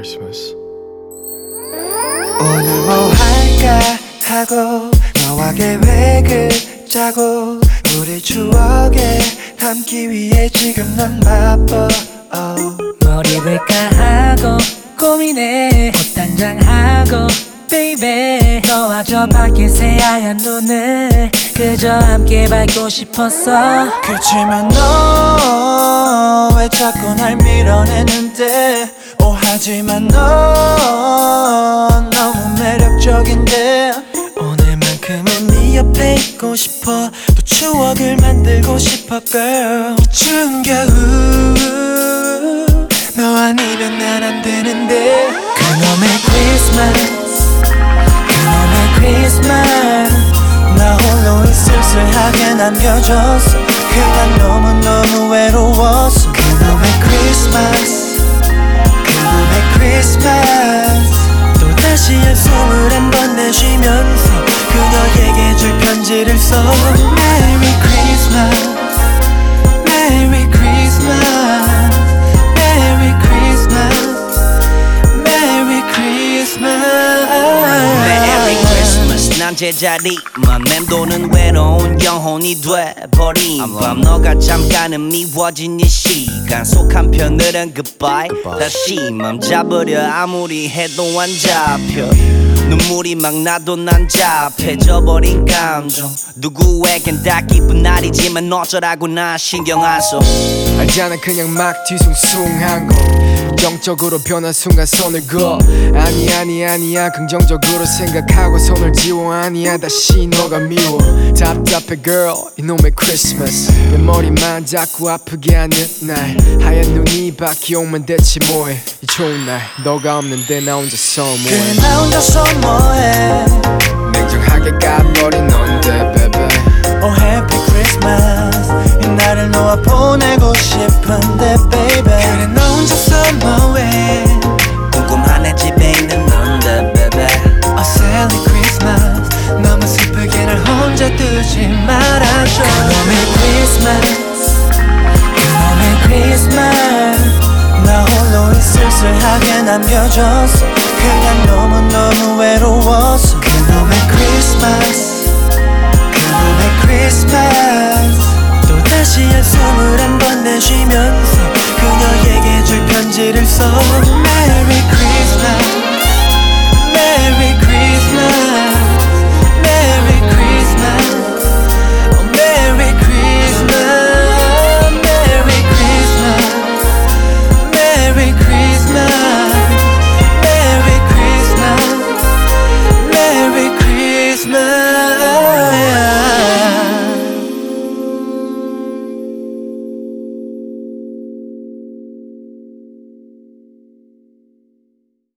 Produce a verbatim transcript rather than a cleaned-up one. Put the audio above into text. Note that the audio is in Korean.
Christmas. 오늘 뭐 할까 하고 너와 계획을 짜고 우리 추억에 담기 위해 지금 난 바빠. oh. 뭘 입을까 하고 고민해 옷 단장하고 baby 너와 저 밖에 새하얀 눈을 그저 함께 밟고 싶었어. 그치만 너 왜 자꾸 날 밀어내는데. 오 하지만 넌 너무 매력적인데. 오늘만큼은 네 옆에 있고 싶어. 또 추억을 만들고 싶어 girl. 추운 겨울 너 아니면 난 안 되는데. 그놈의 크리스마스 그놈의 크리스마스 나 홀로 쓸쓸하게 남겨줬어. 그냥 너무너무 외로웠어. 그놈의 크리스마스 그놈의 크리스마스 또다시 한숨을 한 번 내쉬면서 그녀에게 줄 편지를 써. Merry Christmas Merry Christmas Merry Christmas Merry Christmas Merry Christmas 난 제자리만 맴도는 외로운 영혼이 돼버린 밤 너가 잠깐은 미워진 이 시간 속 한편으론 goodbye, goodbye. 다시 맘 잡으려 아무리 해도 안 잡혀. 눈물이 막 나도 난 잡혀져버린 감정 누구에겐 다 기쁜 날이지만 어쩌라고 나 신경 안 써. 알잖아 그냥 막 뒤숭숭한 거 긍정적으로 변한 순간 손을 그어. 아니 아니 아니야 긍정적으로 생각하고 손을 지워. 아니야 다시 너가 미워. 답답해 girl 이놈의 크리스마스. 내 머리만 자꾸 아프게 하는 날 하얀 눈이 바뀌오면 대체 뭐해. 이 좋은 날 너가 없는데 나 혼자서 뭐해. 그래 나 혼자서 뭐해. 냉정하게 까버린 넌데 baby. Oh happy Christmas 이 날을 너와 보내고 싶은데 baby. 그래 너 혼자서 뭐해. 궁금한 내 집에 있는 넌데 baby. Oh silly Christmas 너무 슬프게 날 혼자 두지 말아줘. 그놈의 Christmas 그놈의 Christmas 나 홀로 쓸쓸하게 남겨줬어. 그냥 너무너무 외로웠어. 그놈의 Christmas